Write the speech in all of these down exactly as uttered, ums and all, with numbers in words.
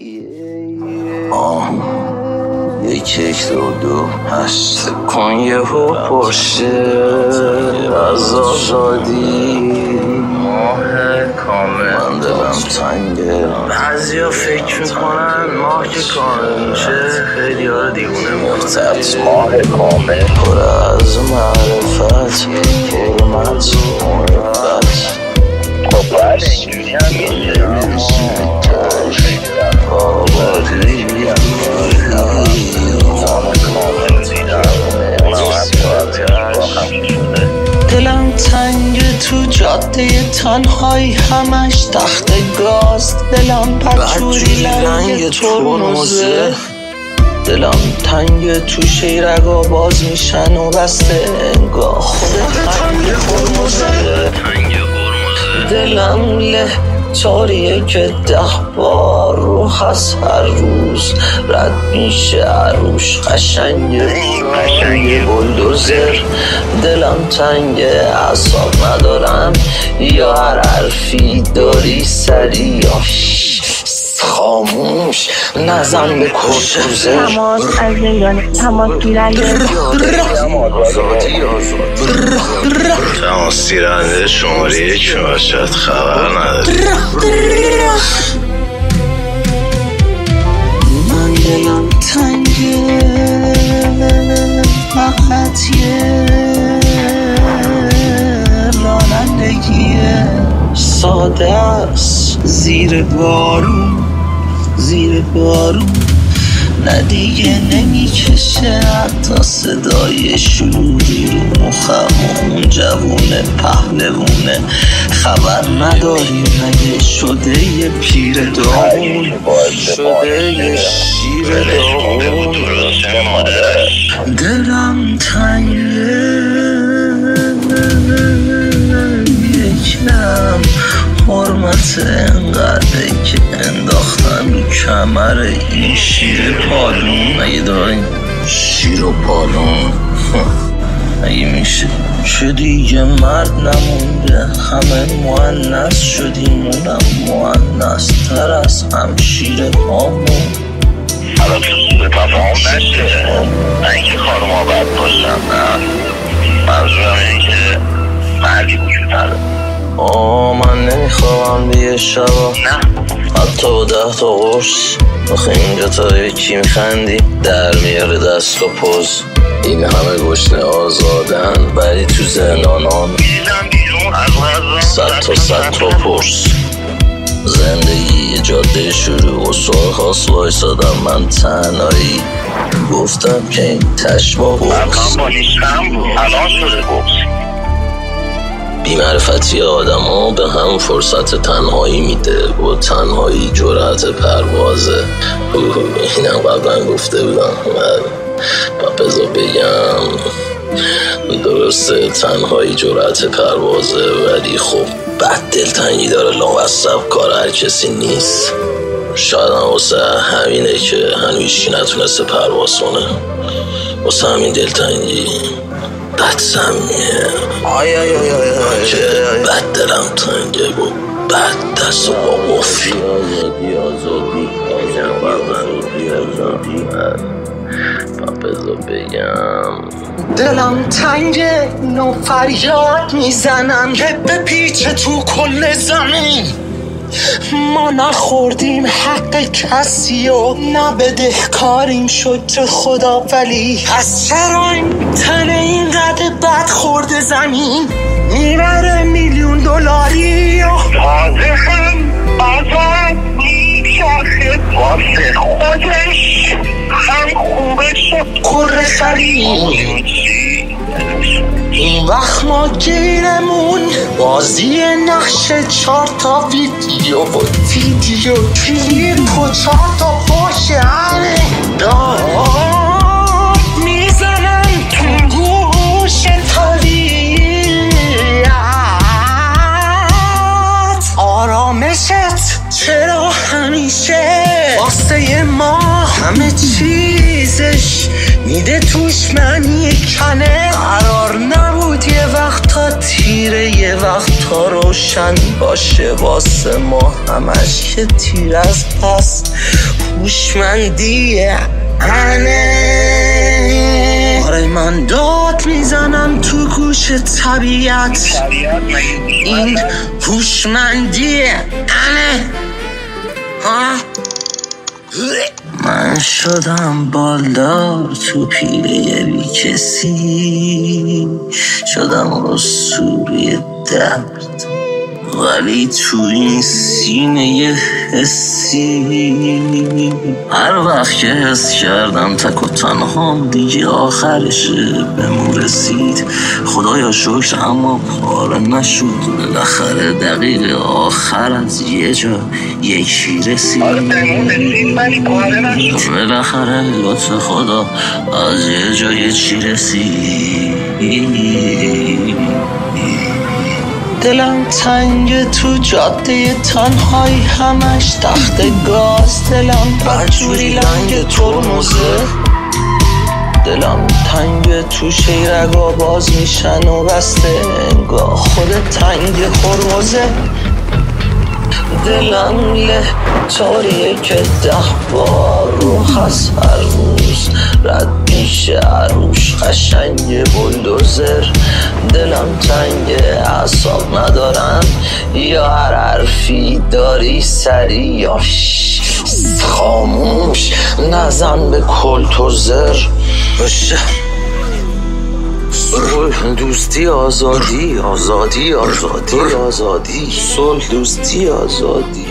آه یک یک دو دو هشت کن یه هو پرشه از آزادی ماه کامل من دلم تنگه بعضی ها فکر میکنن ماه که کامل میشه خیلی ها رو دیوونه مرتبط ماه کامل پر از معرفت حرمت محبت خب بله اینجوری هم میشه آبادی دلم تنگ تو جاده تنهایی همش تخت گاز دلم پچوری لنگ ترمزه دلم تنگ تو شیرگا باز میشن و بسته انگاه خود تنگ ترمزه دلم له تاریه که ده بار رو هست هر روز رد میشه عروش قشنگ قشنگ بلدوزر دلم تنگ اعصاب ندارم یا هر حرفی داری سری یا خاموش نزن به کشوزر تماس از زندان تماس گیرنده تماس گیرنده شماره یک باشد خبر نداری من دلم تنگه فقطیه رانندگیه ساده است زیر بارون زیر بارون نه دیگه نمیکشه حتی صدای شروری رو مخم اون جوونه پهلوونه خبر نداری مگه شده یه پیر داغون شده یه شیر داغون دلم تنگه یکم حرمت انقدره که انداختن رو کمر این شیر پالون اگه دارین شیر و پالون اگه میشه چه دیگه مرد نمونده همه مؤنث شدیم اونم مؤنث تر از هم شیر پامون حالا تو سوء تفاهم نشه نه اینکه خانوما بد باشن نه منظورم اینه که مردی وجود نداره آه من نمیخوام دیگه شبا نه حتی با ده تا قرص آخه اینجا تا یکی میخندی در میاره دست و پوز این همه گشنه آزادن ولی تو زندانان صد تا صد تا پرس زندگی یه جاده شروع و سرخاست وایسادم من تنهایی گفتم که این تشبا بوکس من با نیستم الان شده بوکس بی‌معرفتی آدم ها به هم فرصت تنهایی میده و تنهایی جرأت پروازه اینم قبلا گفته بودم و بذار بگم درسته تنهایی جرأت پروازه ولی خب بد دلتنگی داره لاقصب کار هر کسی نیست شاید هم واسه همینه که هنویشی نتونسته پرواز کنه واسه همین دلتنگی بد سمیه آی آی آی آی آی که بد دلم تنگه و بد دست و با قفی آزادی آزادی آزادی آزادی بذار بگم دلم تنگه نو فریاد میزنم که به پیچ تو کل زمین ما نخوردیم حق کسی و نبده کاریم شد چه خدا ولی پس چرا این تن اینقدر بد خورده زمین میبره میلیون دلاری و تازه هم آزاد میشاخه واسه خودش هم خوبه شد کره خرید این وقت ما گیرمون بازی نقش چار تا ویدیو و ویدیو کلیپ و چار تا باشه همه داد میزنن تو گوش طبیعت آرامشت چرا همیشه واسه ما همه چیزش میده توش معنی کنه قرار نبود یه وقت تا تیره یه وقت تا روشن روشن باشه واسه ما همش که تیر از پس هوشمندیه انه. آره من داد میزنم تو گوش طبیعت این هوشمندیه انه. من شدم بالدار تو پیله بی کسی، شدم اسطوره درد ولی تو این سینه یه حسی. هر وقت که حس کردم تک و تنها دیگه آخرشه بهمون رسید خدایا شکر اما پاره نشد. بالاخره دقیقه آخر از یه جا یکی رسید. بالاخره لطف خدا از یه جا یکی رسید. دلم تنگ تو جاده تنهایی همش تخت گاز. دلم برجوری لنگ ترمزه. دلم تنگ تو شیرگا باز میشن و بسته انگاه خود تنگ خرمزه. دلم له طوریه که ده بار روح از هر روز رد میشه عروش قشنگ بلدوزر. دلم تنگ اعصاب ندارم یا هر حرفی داری سری یا خاموش نزن به کلتوزر باشه. دوستی آزادی آزادی آزادی آزادی صلح دوستی آزادی.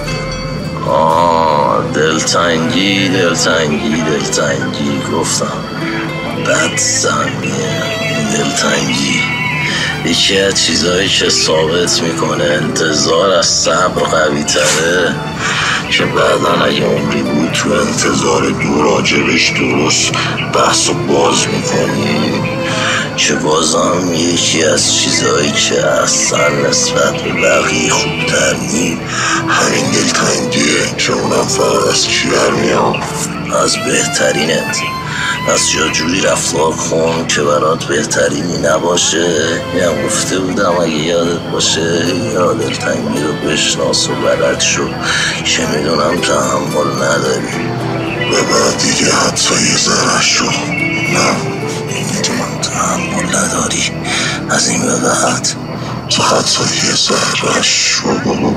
آه دلتنگی دلتنگی دلتنگی گفتم بد سمیه. دلتنگی یکی از چیزایی که ثابت میکنه انتظار از صبر قوی تره که بعدن اگه عمری بود تو انتظار دو راجبش درست بحث و باز میکنی که بازم یکی از چیزایی که اصلا نسبت به بقیه خوبتر نی همین دلتنگیه که اونم فقط از کی برمیاد؟ از بهترینت. از جا جوری رفتار کن که برات بهترینی نباشه. اینم گفته بودم اگه یادت باشه یا دلتنگی رو بشناس و بلد شو که میدونم تحمل نداری و بعد دیگه حتی یه ذره شو نه میدونم تحمل نداری از این به بعد تو حتی یه ذره شو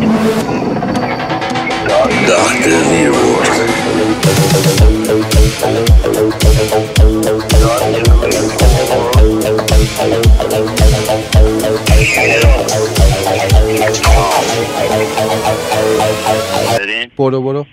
داخت ویرورد. برو برو